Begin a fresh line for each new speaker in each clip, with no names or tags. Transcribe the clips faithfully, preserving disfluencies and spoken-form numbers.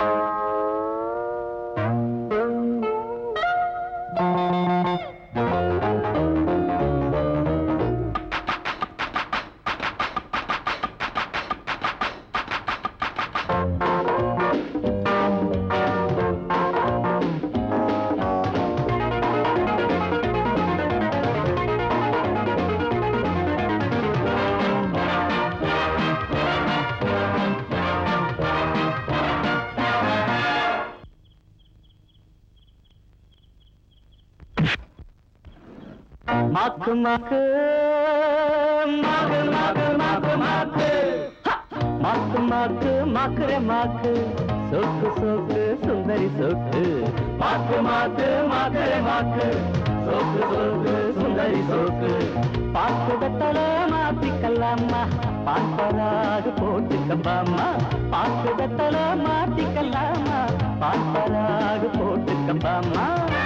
மாக்கு மாக்கு மாக்கு மாக்கு மாக்கு மாக்கு மாக்கு மாக்கு மாக்குற மாக்கு சொக்கு சொக்கு சுந்தரி சொக்கு மாக்கு மாக்கு மாக்குற மாக்கு சொக்கு சொக்கு சுந்தரி சொக்கு பாக்கு வெத்தல மாத்திக்கலாமா பான்பராகு போட்டுக்கம்பாமா பாக்கு வெத்தல மாத்திக்கலாமா பான்பராகு போட்டுக்கம்பாமா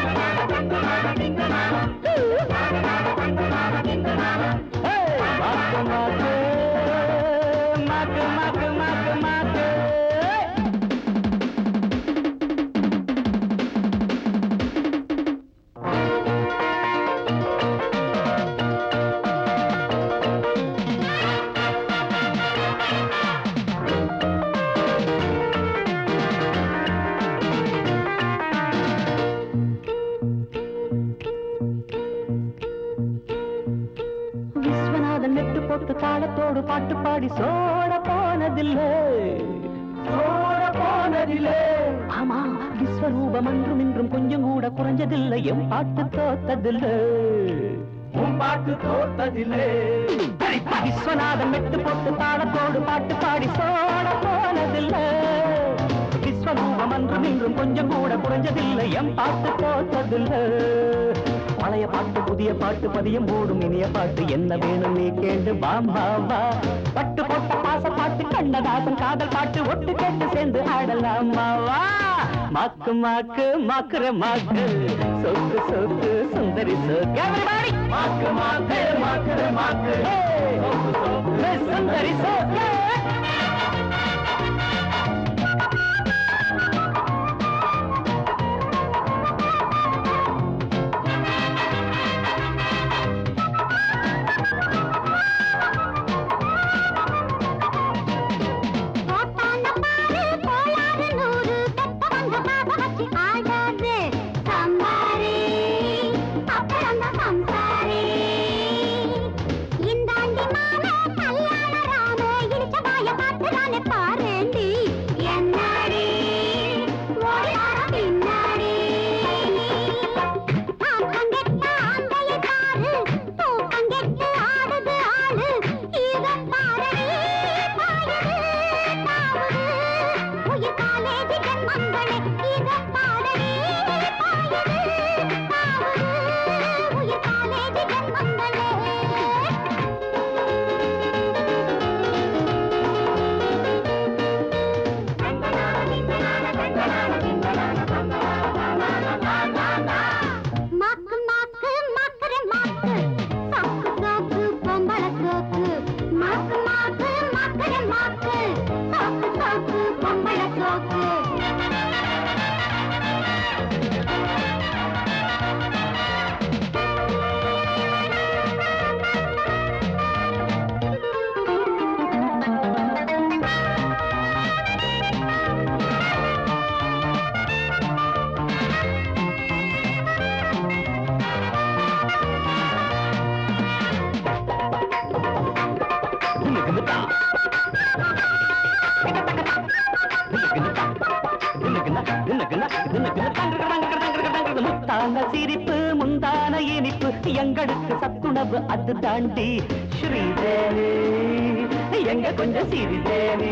மாக்கு மாக்கு மாக்கு மாக்கு மாக்கு மாக்கு தாளத்தோடு பாட்டு பாடி சோட போனதில்லை சோட போனதில்லை ஆமா விஸ்வரூபம் அன்றும் இன்றும் கொஞ்சம் கூட குறைஞ்சதில்லை என் பாட்டு தோத்ததில்லை உன் பாட்டு தோத்ததில்லை விஸ்வநாதன் மெட்டு போட்டு தாளத்தோடு பாட்டு பாடி சோட போனதில்லை விஸ்வரூபம் அன்றும் இன்றும் கொஞ்சம் கூட குறைஞ்சதில்லை என் பாட்டு தோத்ததில்லை பழைய பாட்டு புதிய பாட்டு பதியம் போடும் இனிய பாட்டு என்ன வேணும் நீ கேண்டு பாம்பாவா பட்டு போட்ட பாச பாட்டு கண்ணதாசன் காதல் பாட்டு ஒட்டு கேட்டு சேர்ந்து ஆடலாமாவா மாக்கு மாக்கு மாக்குற மாக்கு சொக்கு சொக்கு சுந்தரி சொக்கு மாக்கு மாக்கு மாக்குற மாக்கு சொக்கு சொக்கு சுந்தரி சொக்கு முத்தான சிரிப்பு முந்தான இனிப்பு எங்களுக்கு சத்துணவு அது தாண்டி ஸ்ரீதேவி எங்க கொஞ்சம் சிறிதேவி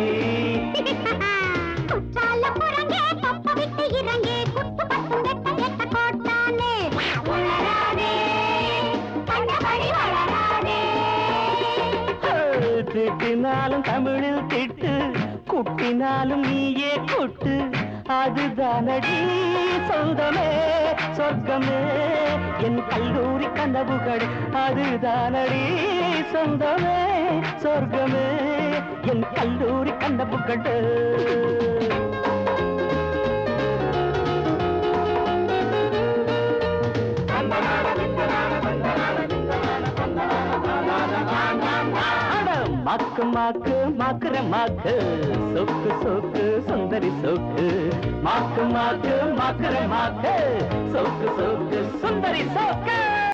குற்றால புறங்கே பப்ப விட்டு இறங்கே குத்து பத்தும் வெட்ட கெட்ட கோட்டானே வளராதே கண்டபடி வளராதே திட்டினாலும் தமிழில் திட்டு குட்டினாலும் நீயே கொட்டு அதுதானடி சொந்தமே சொர்க்கமே என் கல்லூரி கனவுகள் அதுதானடி சொந்தமே சொர்க்கமே என் கல்லூரி கனவுகள் மாக்கு மாக்கு மாக்குற மாக்கு சொக்கு சொக்கு சுந்தரி சொக்கு மாக்கு மாக்கு மாக்குற மாக்கு சொக்கு சொக்கு சுந்தரி சொக்கு